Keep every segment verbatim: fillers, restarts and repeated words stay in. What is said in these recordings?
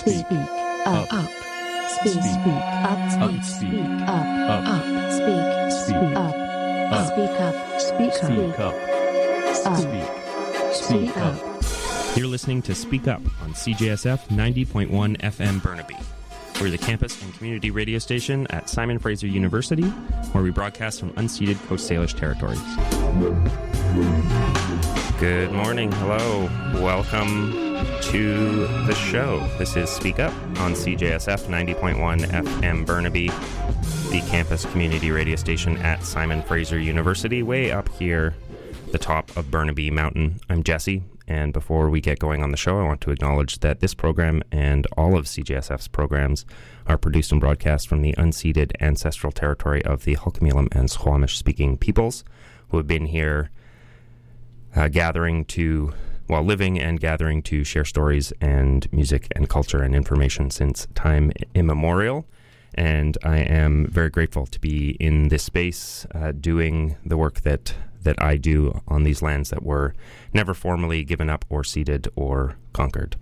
speak, up, up, speak, speak, up, speak, speak, up, up, speak, speak, up, up, speak up, speak up, speak, speak up. You're listening to Speak Up on C J S F ninety point one F M Burnaby. We're the campus and community radio station at Simon Fraser University, where we broadcast from unceded Coast Salish territories. Good morning, hello, welcome to the show. This is Speak Up on C J S F ninety point one F M Burnaby, the campus community radio station at Simon Fraser University, way up here, the top of Burnaby Mountain. I'm Jesse. And before we get going on the show, I want to acknowledge that this program and all of C J S F's programs are produced and broadcast from the unceded ancestral territory of the Hul'qumi'lum and Squamish-speaking peoples who have been here uh, gathering to, well, living and gathering to share stories and music and culture and information since time immemorial. And I am very grateful to be in this space uh, doing the work that that I do on these lands that were never formally given up or ceded or conquered.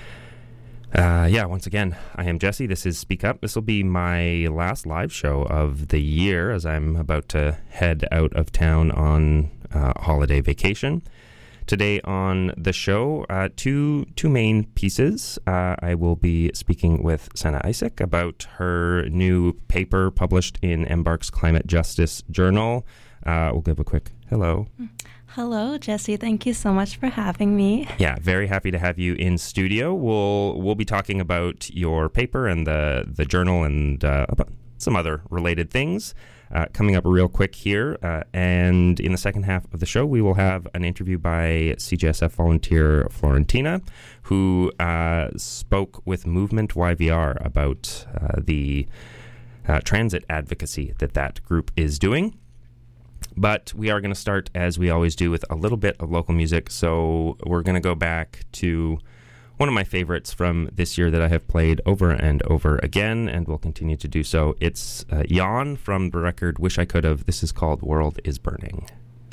Uh, yeah, once again, I am Jesse. This is Speak Up. This will be my last live show of the year as I'm about to head out of town on uh, holiday vacation. Today on the show, uh, two two main pieces. Uh, I will be speaking with Senna Isaac about her new paper published in Embark's Climate Justice Journal. Uh, we'll give a quick hello. Hello, Jesse. Thank you so much for having me. Yeah, very happy to have you in studio. We'll we'll be talking about your paper and the the journal and uh, about some other related things uh, coming up real quick here. Uh, and in the second half of the show, we will have an interview by C J S F volunteer Florentina, who uh, spoke with Movement Y V R about uh, the uh, transit advocacy that that group is doing. But we are going to start, as we always do, with a little bit of local music. So we're going to go back to one of my favorites from this year that I have played over and over again, and will continue to do so. It's uh, Yawn from the record Wish I Could Have. This is called World is Burning.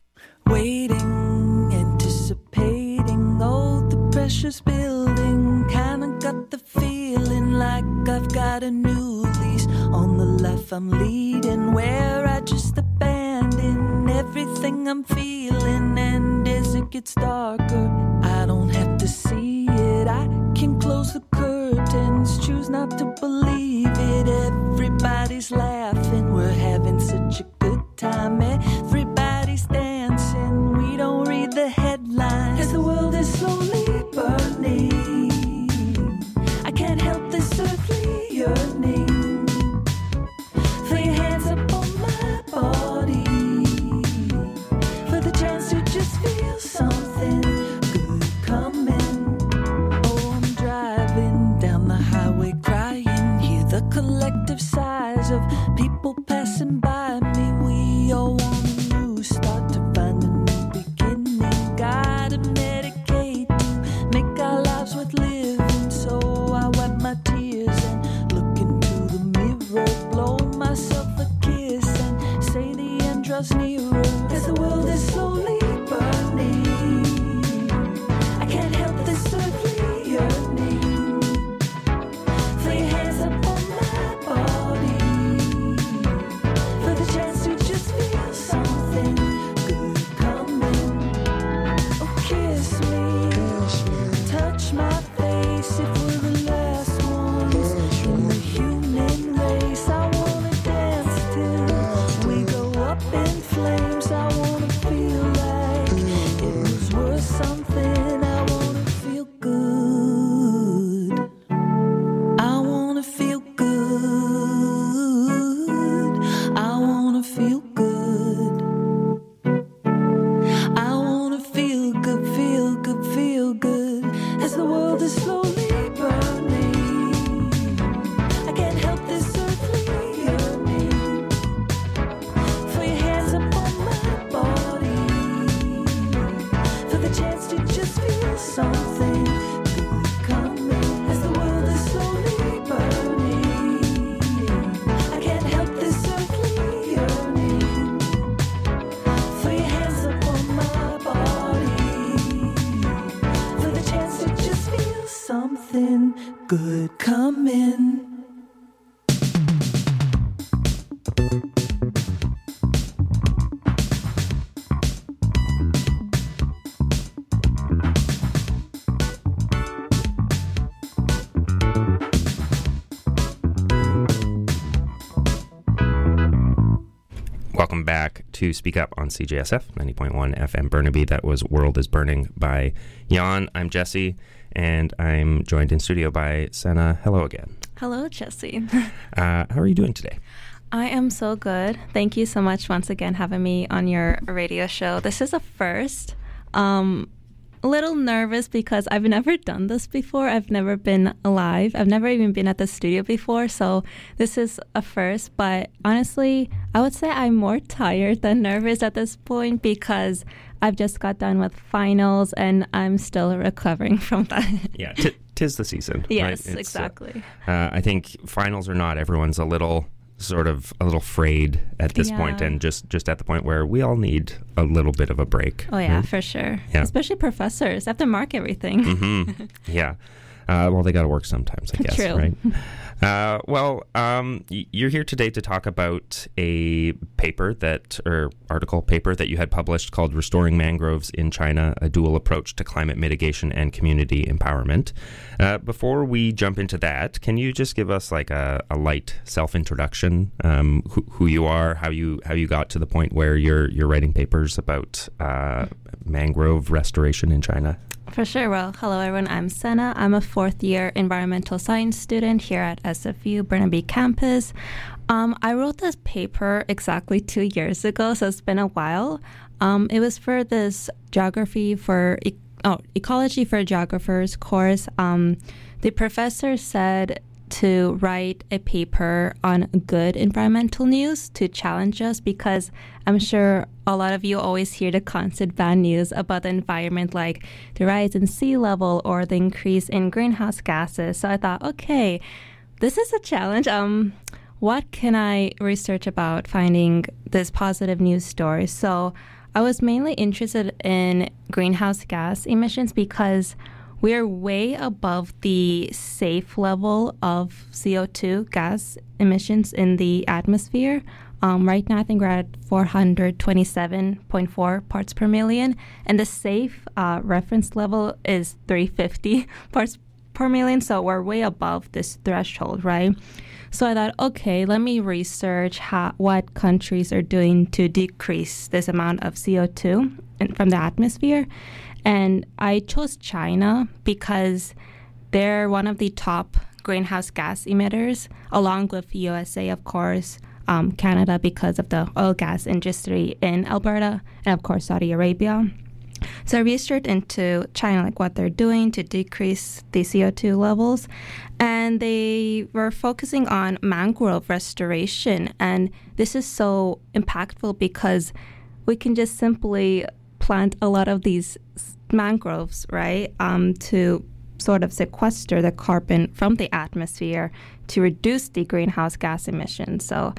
Waiting, anticipating, oh, the pressure's building. Kinda got the feeling like I've got a new lease on the life I'm leading, where I just abandon everything I'm feeling. And as it gets darker, I don't have to see it. I can close the curtains, choose not to believe it. Everybody's laughing, we're having such a good time. Everybody's dancing, we don't read the headlines as the world is slowly burning. I can't help this earthly yearning for your hands up on my body, for the chance to just feel something good coming. Oh, I'm driving down the highway crying, hear the collective sighs of people passing by me. We all want a new start, to find a new beginning. Gotta medicate to make our lives worth living. So I wipe my tears and look into the mirror, blow myself a kiss and say the end draws nearer as the world is slowly burning. I can't help this earthly yearning for your hands up on my body, for the chance to just feel something good coming. Oh, kiss me, touch my face, if we're the last ones in the human race. I wanna dance till we go up in flames. I wanna feel like it was worth something. I wanna feel good. I wanna feel good. I wanna feel good. I wanna feel good, feel good, feel good as the world is slowly burning. I can't help this earthly yearning for your hands up on my body, for the chance to just feel something good coming as the world is slowly burning. I can't help this earthly yearning for your hands up on my body, for the chance to just feel something nothing good coming. Welcome back to Speak Up on C J S F ninety point one F M Burnaby. That was World is Burning by Jan. I'm Jesse, and I'm joined in studio by Senna. Hello again. Hello, Jesse. uh, how are you doing today? I am so good. Thank you so much once again having me on your radio show. This is a first. Um, a little nervous because I've never done this before. I've never been live. I've never even been at the studio before. So this is a first. But honestly, I would say I'm more tired than nervous at this point because I've just got done with finals and I'm still recovering from that. Yeah, t- tis the season. Yes, right? exactly. Uh, uh, I think finals or not, everyone's a little sort of a little frayed at this Yeah. point, and just, just at the point where we all need a little bit of a break. Oh, yeah, right? for sure. Yeah. Especially professors. They have to mark everything. Mm-hmm. Yeah. Uh, well, they got to work sometimes, I guess, True. right? Uh, well, um, y- you're here today to talk about a paper that, or article paper that you had published called Restoring Mangroves in China, a Dual Approach to Climate Mitigation and Community Empowerment. Uh, before we jump into that, can you just give us like a, a light self-introduction, um, who, who you are, how you how you got to the point where you're, you're writing papers about uh, mangrove restoration in China? For sure. Well, hello, everyone. I'm Senna. I'm a fourth year environmental science student here at S F U Burnaby campus. Um, I wrote this paper exactly two years ago, so it's been a while. Um, it was for this geography for e- oh, ecology for geographers course. Um, the professor said to write a paper on good environmental news to challenge us, because I'm sure a lot of you always hear the constant bad news about the environment, like the rise in sea level or the increase in greenhouse gases. So I thought, okay, this is a challenge. Um, what can I research about finding this positive news story? So I was mainly interested in greenhouse gas emissions because we're way above the safe level of C O two gas emissions in the atmosphere. Um, right now, I think we're at four hundred twenty-seven point four parts per million, and the safe uh, reference level is three hundred fifty parts per million, so we're way above this threshold, right? So I thought, okay, let me research how, what countries are doing to decrease this amount of C O two in, from the atmosphere. And I chose China because they're one of the top greenhouse gas emitters, along with U S A, of course, um, Canada because of the oil gas industry in Alberta, and of course Saudi Arabia. So I researched into China, like what they're doing to decrease the C O two levels. And they were focusing on mangrove restoration. And this is so impactful because we can just simply plant a lot of these mangroves, right, um, to sort of sequester the carbon from the atmosphere to reduce the greenhouse gas emissions. So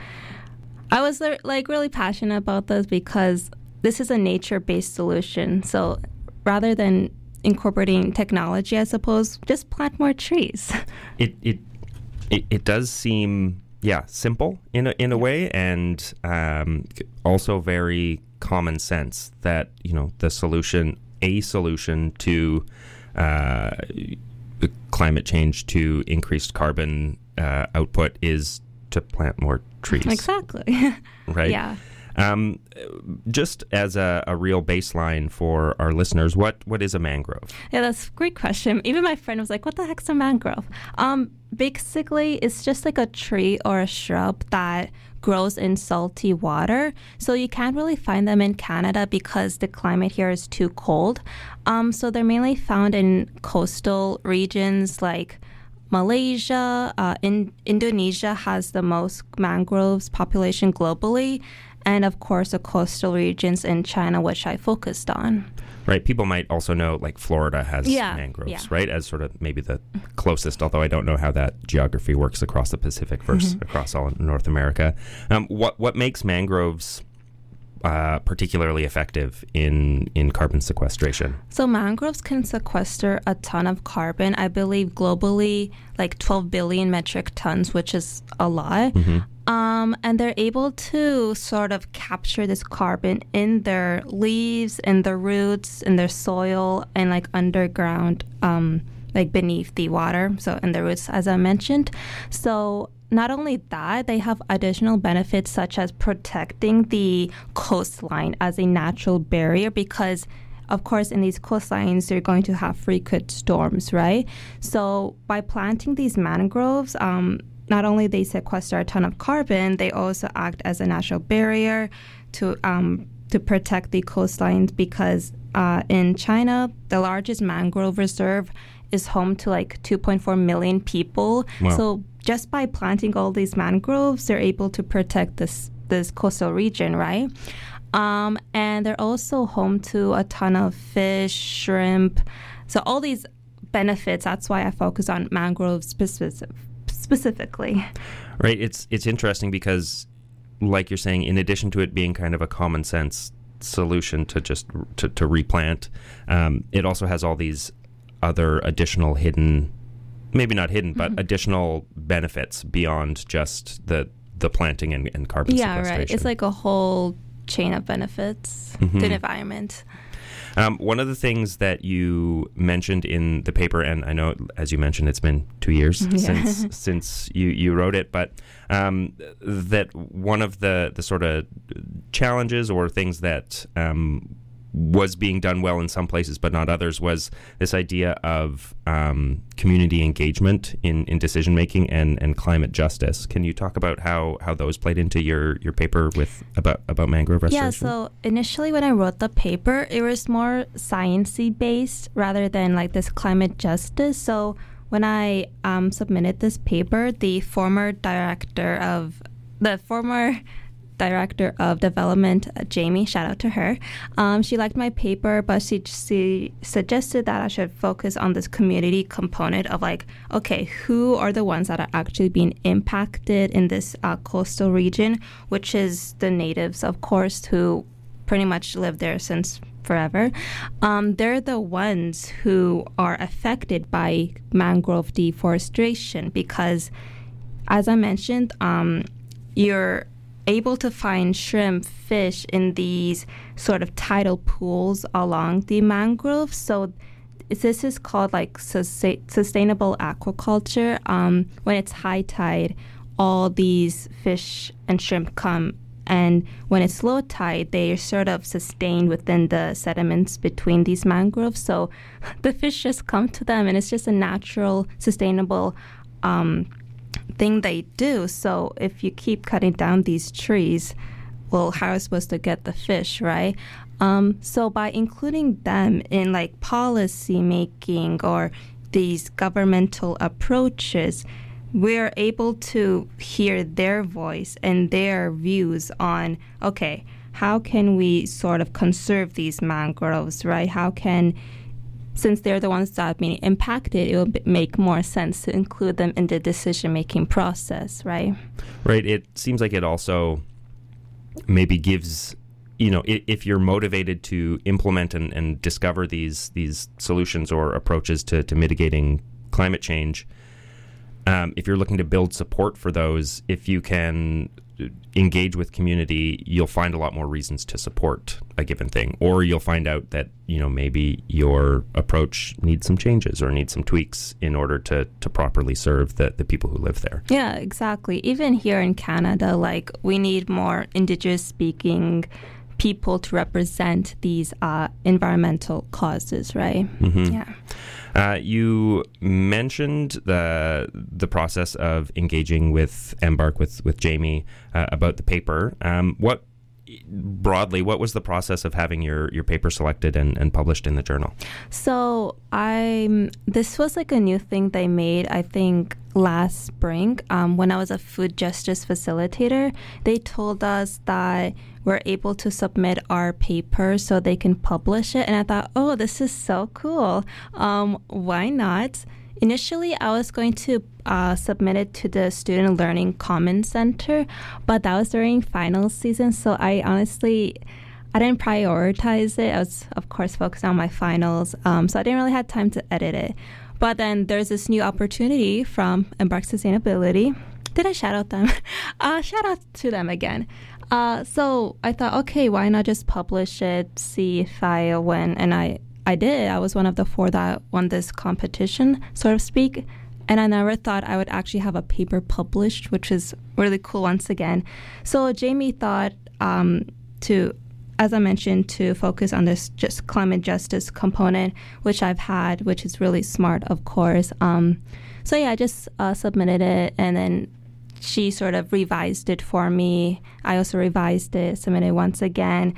I was like really passionate about this because this is a nature-based solution. So rather than incorporating technology, I suppose, just plant more trees. It it it, it does seem yeah simple in a in a way, and um, also very common sense that, you know, the solution, a solution to uh, climate change, to increased carbon uh, output, is to plant more trees. Exactly. Right? Yeah. Um, just as a, a real baseline for our listeners, what, what is a mangrove? Yeah, that's a great question. Even my friend was like, what the heck's a mangrove? Um, basically, it's just like a tree or a shrub that grows in salty water. So you can't really find them in Canada because the climate here is too cold. Um, so they're mainly found in coastal regions like Malaysia. Uh, in Indonesia has the most mangroves population globally. And of course, the coastal regions in China, which I focused on. Right. People might also know, like, Florida has yeah, mangroves, yeah. right? As sort of maybe the closest, although I don't know how that geography works across the Pacific versus mm-hmm. across all North America. Um, what what makes mangroves uh, particularly effective in, in carbon sequestration? So mangroves can sequester a ton of carbon. I believe globally, like twelve billion metric tons, which is a lot. Mm-hmm. Um, and they're able to sort of capture this carbon in their leaves, in their roots, in their soil, and like underground, um, like beneath the water. So in the roots, as I mentioned. So not only that, they have additional benefits such as protecting the coastline as a natural barrier because, of course, in these coastlines, you're going to have frequent storms, right? So by planting these mangroves, um, not only they sequester a ton of carbon, they also act as a natural barrier to um, to protect the coastlines because uh, in China, the largest mangrove reserve is home to like two point four million people. Wow. So just by planting all these mangroves, they're able to protect this this coastal region, right? Um, and they're also home to a ton of fish, shrimp. So all these benefits, that's why I focus on mangroves specific, specifically. Right. It's it's interesting because, like you're saying, in addition to it being kind of a common sense solution to just to, to replant, um, it also has all these other additional hidden, maybe not hidden, but mm-hmm. additional benefits beyond just the the planting and, and carbon yeah, sequestration. Yeah, right. It's like a whole chain of benefits mm-hmm. to the environment. Um, one of the things that you mentioned in the paper, and I know, as you mentioned, it's been two years yeah. since since you, you wrote it, but um, that one of the, the sort of challenges or things that um, was being done well in some places but not others was this idea of um, community engagement in, in decision making and, and climate justice. Can you talk about how, how those played into your, your paper with about about mangrove restoration? Yeah, so initially when I wrote the paper, it was more sciencey based rather than like this climate justice. So when I um, submitted this paper, the former director of the former Director of Development, uh, Jamie, shout out to her. Um, she liked my paper, but she, she suggested that I should focus on this community component of like, okay, who are the ones that are actually being impacted in this uh, coastal region, which is the natives, of course, who pretty much live there since forever. Um, they're the ones who are affected by mangrove deforestation because, as I mentioned, um, you're able to find shrimp, fish in these sort of tidal pools along the mangroves. So this is called like sustainable aquaculture. Um, when it's high tide, all these fish and shrimp come, and when it's low tide, they are sort of sustained within the sediments between these mangroves. So the fish just come to them, and it's just a natural, sustainable um thing they do. So if you keep cutting down these trees, well, how are you supposed to get the fish, right? Um, so by including them in like policy making or these governmental approaches, we're able to hear their voice and their views on, okay, how can we sort of conserve these mangroves, right? How can Since they're the ones that are being impacted, it will make more sense to include them in the decision-making process, right? Right. It seems like it also maybe gives, you know, if you're motivated to implement and, and discover these these solutions or approaches to, to mitigating climate change, um, if you're looking to build support for those, if you can engage with community, you'll find a lot more reasons to support a given thing, or you'll find out that, you know, maybe your approach needs some changes or needs some tweaks in order to, to properly serve the, the people who live there. Yeah, exactly. Even here in Canada, like, we need more Indigenous speaking people to represent these uh, environmental causes, right? Mm-hmm. Yeah. Uh, you mentioned the the process of engaging with Embark, with, with Jamie, uh, about the paper. Um, what, broadly, what was the process of having your, your paper selected and, and published in the journal? So I this was like a new thing they made, I think, last spring. Um, when I was a food justice facilitator, they told us that we're able to submit our paper so they can publish it. And I thought, oh, this is so cool. Um, why not? initially I was going to uh, submit it to the Student Learning Commons Center, but that was during finals season, so I honestly, I didn't prioritize it. I was, of course, focused on my finals, um, so I didn't really have time to edit it. But then there's this new opportunity from Embark Sustainability. Did I shout out them? uh, shout out to them again. Uh, so I thought, okay, why not just publish it, see if I win? And I, I did. I was one of the four that won this competition, so to speak. And I never thought I would actually have a paper published, which is really cool once again. So Jamie thought um, to... as I mentioned, to focus on this just climate justice component, which I've had, which is really smart, of course. Um, so yeah, I just uh, submitted it, and then she sort of revised it for me. I also revised it, submitted it once again.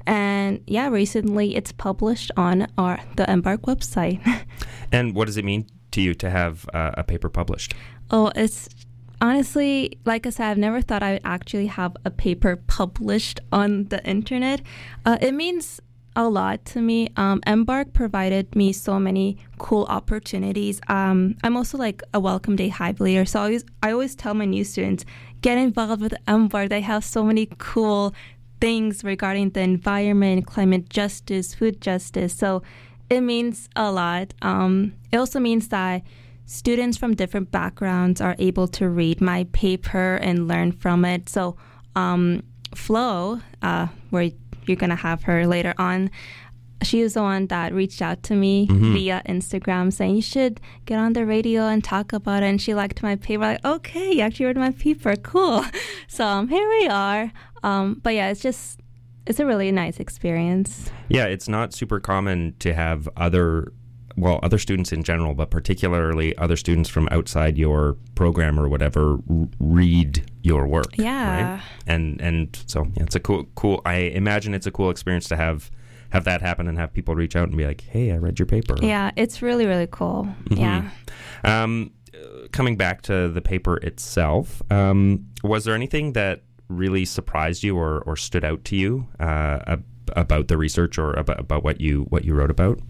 And yeah, recently it's published on our the Embark website. And what does it mean to you to have uh, a paper published? Oh, it's... honestly, like I said, I've never thought I would actually have a paper published on the internet. Uh, it means a lot to me. Um, Embark provided me so many cool opportunities. Um, I'm also like a Welcome Day Hive leader, so I always, I always tell my new students, get involved with Embark. They have so many cool things regarding the environment, climate justice, food justice. So it means a lot. Um, it also means that students from different backgrounds are able to read my paper and learn from it. So um, Flo, uh, where you're going to have her later on, she was the one that reached out to me mm-hmm. via Instagram saying, you should get on the radio and talk about it. And she liked my paper. Like, okay, you actually read my paper. Cool. So um, here we are. Um, but yeah, it's just, it's a really nice experience. Yeah, it's not super common to have other well, other students in general, but particularly other students from outside your program or whatever r- read your work. Yeah. Right? And and so yeah, it's a cool, cool, I imagine it's a cool experience to have have that happen and have people reach out and be like, hey, I read your paper. Yeah, it's really, really cool. Mm-hmm. Yeah. Um, coming back to the paper itself, um, was there anything that really surprised you or, or stood out to you uh, about the research or about, about what you what you wrote about?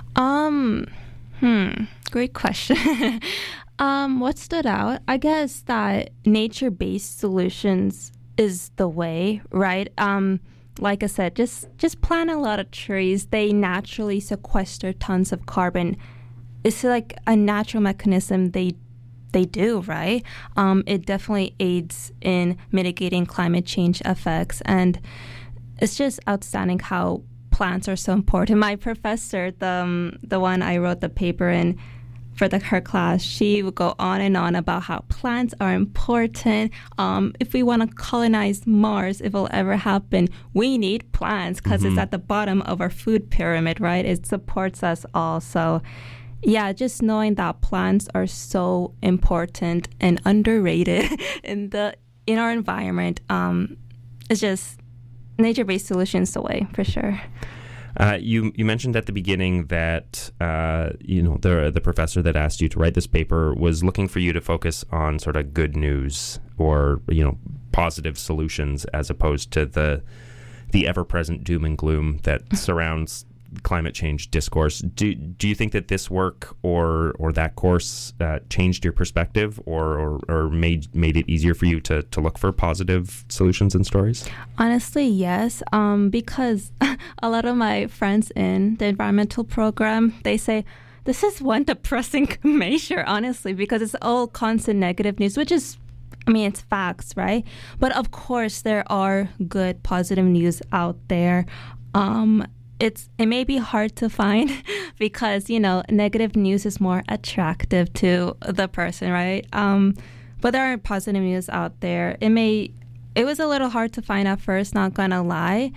Um, hmm, great question. um, what stood out? I guess that nature-based solutions is the way, right? Um, like I said, just just plant a lot of trees. They naturally sequester tons of carbon. It's like a natural mechanism they they do, right? Um, it definitely aids in mitigating climate change effects, and it's just outstanding how plants are so important. My professor, the um, the one I wrote the paper in for the her class, she would go on and on about how plants are important. Um, if we want to colonize Mars, if it'll ever happen, we need plants because mm-hmm. it's at the bottom of our food pyramid, right? It supports us all. So, yeah, just knowing that plants are so important and underrated in the in our environment, um, it's just nature-based solutions the way, for sure. Uh, you you mentioned at the beginning that uh, you know the the professor that asked you to write this paper was looking for you to focus on sort of good news or you know positive solutions as opposed to the the ever-present doom and gloom that surrounds climate change discourse. Do do you think that this work or or that course uh, changed your perspective or, or or made made it easier for you to to look for positive solutions and stories? Honestly, yes. Um, because a lot of my friends in the environmental program, they say this is one depressing measure, honestly, because it's all constant negative news, which is, I mean, it's facts, right? But of course, there are good positive news out there. Um, It's it may be hard to find because, you know, negative news is more attractive to the person, right? Um, but there are positive news out there. It may it was a little hard to find at first, not gonna lie.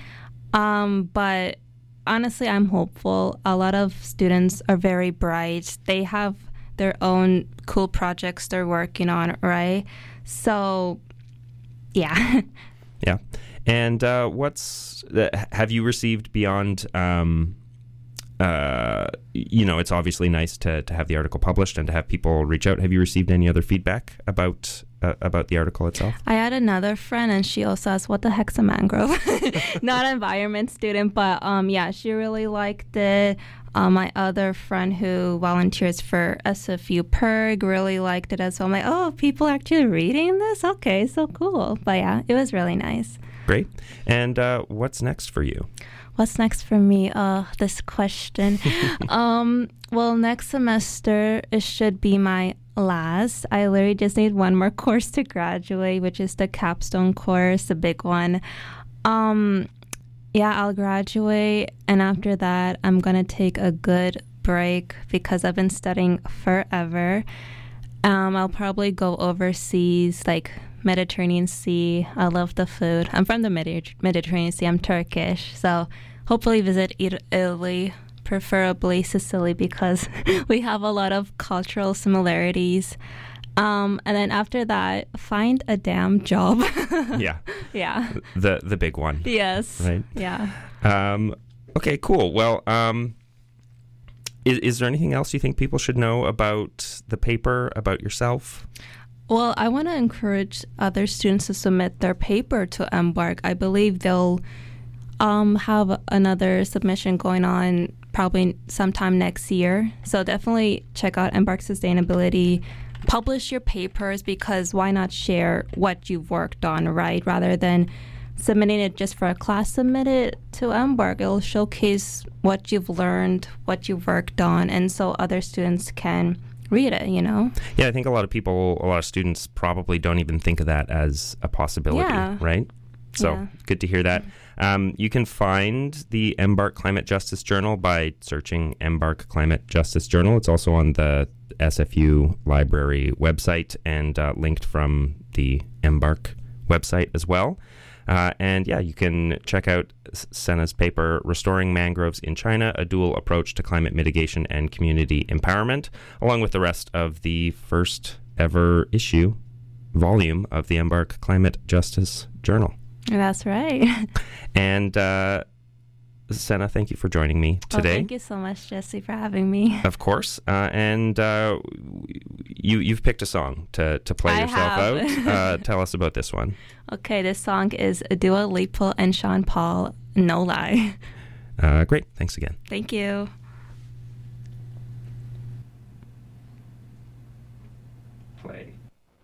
Um, but honestly, I'm hopeful. A lot of students are very bright. They have their own cool projects they're working on, right? So, yeah. Yeah. And uh, what's uh, have you received beyond? Um, uh, you know, it's obviously nice to to have the article published and to have people reach out. Have you received any other feedback about uh, about the article itself? I had another friend, and she also asked, "What the heck's a mangrove?" Not an environment student, but um, yeah, she really liked it. Uh, my other friend who volunteers for S F U P E R G really liked it as well. I'm like, oh, people are actually reading this? Okay, so cool. But yeah, it was really nice. Great. And uh, what's next for you? What's next for me? Uh, this question. um, well, next semester, it should be my last. I literally just need one more course to graduate, which is the capstone course, the big one. Um, yeah, I'll graduate, and after that, I'm going to take a good break because I've been studying forever. Um, I'll probably go overseas, like Mediterranean Sea. I love the food. I'm from the Medi- Mediterranean Sea. I'm Turkish, so hopefully visit Italy, preferably Sicily, because we have a lot of cultural similarities. Um, and then after that, find a damn job. Yeah. Yeah. The the big one. Yes. Right. Yeah. Um, okay, cool. Well, um, is, is there anything else you think people should know about the paper, about yourself? Well, I want to encourage other students to submit their paper to Embark. I believe they'll um, have another submission going on probably sometime next year. So definitely check out Embark Sustainability. Publish your papers, because why not share what you've worked on, right? Rather than submitting it just for a class, submit it to Embark. It'll showcase what you've learned, what you've worked on, and so other students can read it, you know? Yeah, I think a lot of people, a lot of students probably don't even think of that as a possibility, Yeah. right? So Yeah. good to hear that. Um, you can find the Embark Climate Justice Journal by searching Embark Climate Justice Journal. It's also on the S F U library website and uh, linked from the Embark website as well. Uh, and yeah, you can check out Senna's paper, Restoring Mangroves in China, A Dual Approach to Climate Mitigation and Community Empowerment, along with the rest of the first ever issue, volume of the Embark Climate Justice Journal. That's right. And uh, Senna, thank you for joining me today. Well, thank you so much, Jesse, for having me. Of course. Uh, and uh, you, you've picked a song to, to play I yourself have. out. Uh, tell us about this one. Okay, this song is Dua Lipa and Sean Paul, No Lie. Uh, great. Thanks again. Thank you. Play.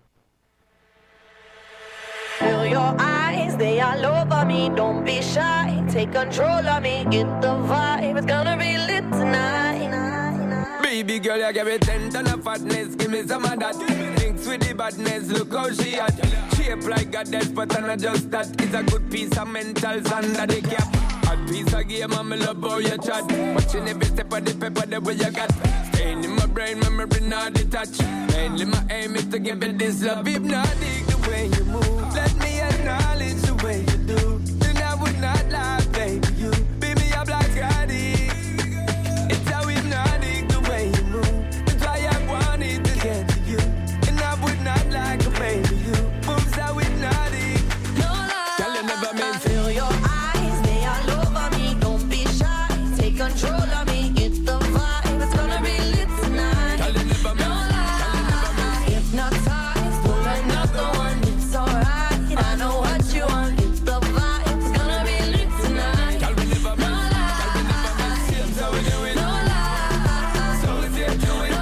Feel your eyes, they all over me. Don't be shy, take control of me. Get the vibe, it's gonna be lit tonight. Baby girl, you give me ten ton of fatness. Give me some of that. Thinks with the badness, look how she at. Shape like a death, but I'm not just that. It's a good piece of mentals under the cap. Hot piece of game, I'm love how you chat. Watching every step of the paper, the way you got. Staying in my brain, memory not detached. Mainly my aim is to give it this love. Hypnotic the way you move. Let me acknowledge the way you do. Then I would not lie, baby. You beat me up like Scotty. It's how hypnotic the way you move. That's why I wanted to get to you. And I would not like a baby. You moves how hypnotic. No lie, Girl, you never meant to. feel your eyes, they all over me. Don't be shy, take control of me. Get the vibe, it's gonna be lit tonight. Girl, you never meant No to. lie, hypnotized, pull another one, it's alright. I know what you want, get the vibe, it's gonna be lit tonight. Girl, we never No meant to. Girl, we never meant to. lie, Seems how we do it. no lie, So we see it do it. no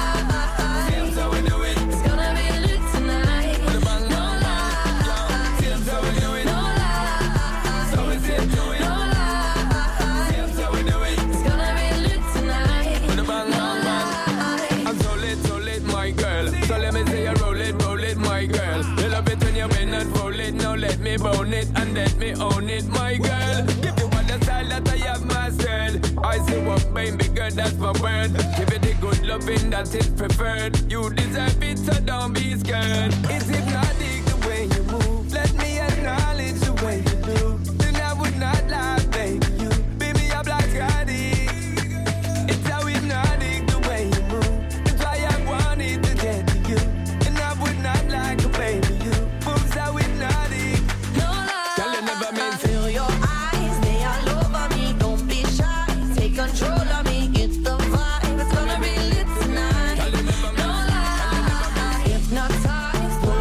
lie. Seems how we do it. It's gonna be lit tonight. The bang, No bang, bang. lie, Seems how we do it. no lie, So we see it do it. no lie. Seems how we do it. It's gonna be lit tonight. The bang, bang, bang. I'm so lit, so lit, my girl. So let me say you roll it, roll it, my girl. You love it when you win and roll it. Now let me bone it and let me own it, my girl. Give you all the style that I have mastered. I say what, baby girl, that's my word. Give it the good loving that is preferred. You deserve it, so don't be scared. It's hypnotic the way you move. Let me acknowledge the way you do. Then I would not lie, baby. You beat me up like Scotty. It's how hypnotic the way you move. That's why I wanted to get to you. And I would not like a baby. You moves how hypnotic. No lie, Girl, you never meant to. feel your eyes, they all over me. Don't be shy, take control of me. Get the vibe, it's gonna be lit tonight. Girl, you never No meant to. lie, hypnotized, pull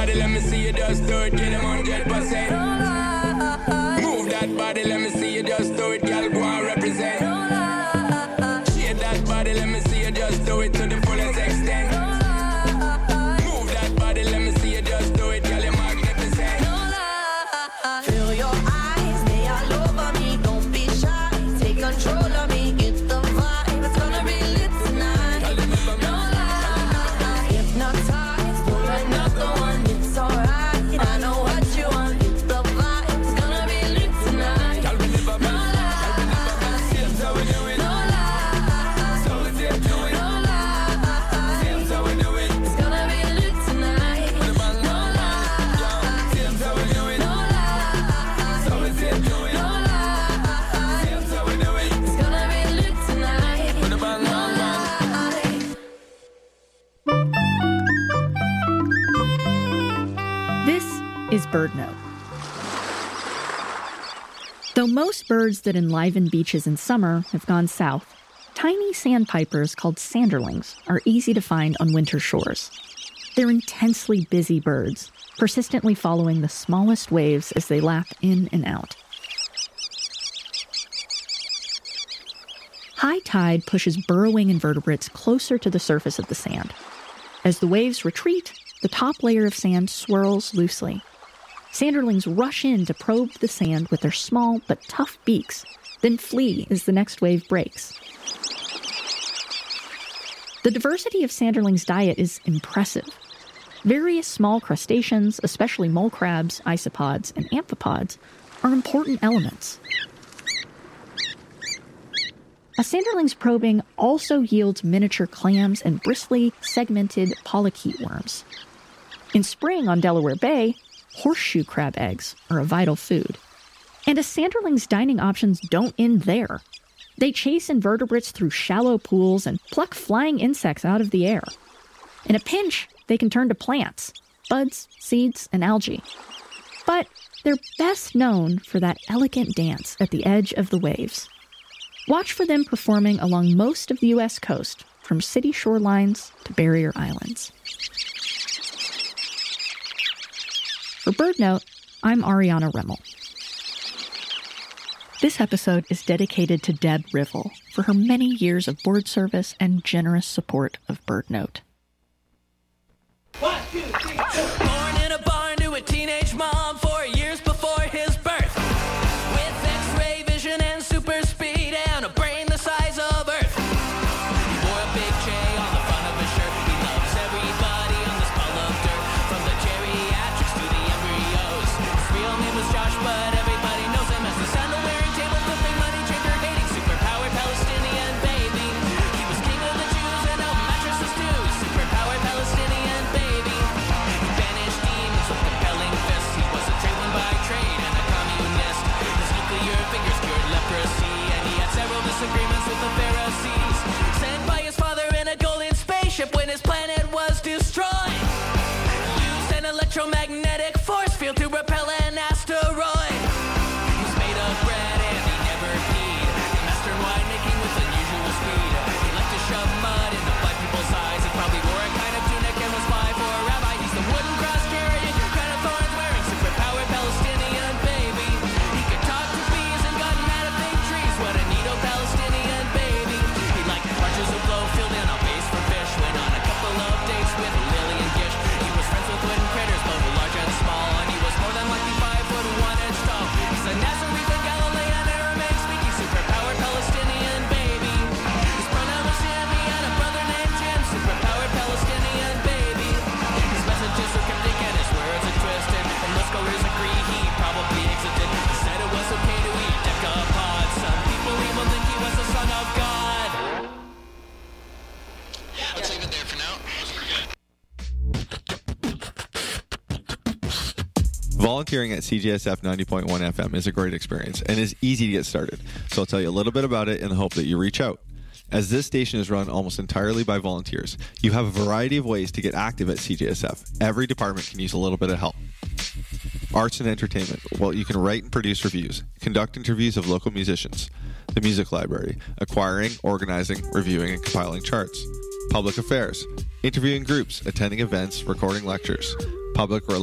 body, let me see you just do it, get them one hundred percent. Move that body, let me see you just do it, girl, go and represent. Shake that body, let me see you just do it to the fullest extent. Move that body, let me see you just do it, girl, you're magnificent. Feel your eyes, they all over me. Don't be shy, take control of me. Get the vibe, it's gonna be lit tonight. No lie, hypnotized, pull another one, it's alright. I know what you want, get the vibe, it's gonna be lit tonight. No lie, Seems how we do it, no lie, so we did do it. no lie. Seems how we do it, It's gonna be lit tonight. with a bang, No lie, seems how we do it, no lie, so we did do it. no lie. Seems how we do it, It's gonna be lit tonight. with a bang, No bang, bang. lie. This is BirdNote. Though most birds that enliven beaches in summer have gone south, tiny sandpipers called sanderlings are easy to find on winter shores. They're intensely busy birds, persistently following the smallest waves as they lap in and out. High tide pushes burrowing invertebrates closer to the surface of the sand. As the waves retreat, the top layer of sand swirls loosely. Sanderlings rush in to probe the sand with their small but tough beaks, then flee as the next wave breaks. The diversity of sanderlings' diet is impressive. Various small crustaceans, especially mole crabs, isopods, and amphipods, are important elements. A sanderling's probing also yields miniature clams and bristly, segmented polychaete worms. In spring on Delaware Bay, horseshoe crab eggs are a vital food. And a sanderling's dining options don't end there. They chase invertebrates through shallow pools and pluck flying insects out of the air. In a pinch, they can turn to plants, buds, seeds, and algae. But they're best known for that elegant dance at the edge of the waves. Watch for them performing along most of the U S coast, from city shorelines to barrier islands. For BirdNote, I'm Ariana Remmel. This episode is dedicated to Deb Rivell for her many years of board service and generous support of BirdNote. Born in a barn to a teenage mom four years before his birth. With X-ray vision and super speed and a brain the size of Earth. He wore a big J on the front of his shirt. He loves everybody on this ball of dirt. From the geriatrics to the embryos. His real name was Josh, but everybody knows him as the sandal-wearing, table-flipping, money-changer-hating, superpowered Palestinian baby. He was king of the Jews and of mattresses too. Superpowered Palestinian baby. He banished demons with compelling fists. He was a trade one by trade and a communist. His nuclear fingers cured leprosy, and he had several disagreements with the Pharisees. Sent by his father in a golden spaceship when his planet was destroyed. Used an electromagnetic force field to repel an asteroid. He's made of bread and he never peed. He mastered winemaking with unusual speed. He liked to shove mud into black people's eyes. He probably wore a kind of tunic and was spy for a rabbi. He's the wooden cross carrying, crown of thorns wearing, superpowered Palestinian baby. He could talk to bees and got mad at big trees. What a neato Palestinian baby. He liked marches of Blowfield and a base for fish. Went on a couple of dates with Lillian Gish. He was friends with wooden critters, both large and small, and he was more than likely five foot one inch tall. He's a Nazarene, a Galilean, Aramaic speaking, superpowered Palestinian baby. His pronoun was him, he had a brother named Jim, superpowered Palestinian baby. His messages were cryptic and his words are twisted, and most scholars agree he probably existed. He said it was okay to eat decapods. Some people even think he was the son of God. Let's leave it there for now. Volunteering at C J S F ninety point one F M is a great experience and is easy to get started, so I'll tell you a little bit about it in the hope that you reach out. As this station is run almost entirely by volunteers, you have a variety of ways to get active at C J S F. Every department can use a little bit of help. Arts and entertainment. Well, you can write and produce reviews, conduct interviews of local musicians, the music library, acquiring, organizing, reviewing, and compiling charts. Public affairs. Interviewing groups, attending events, recording lectures. public or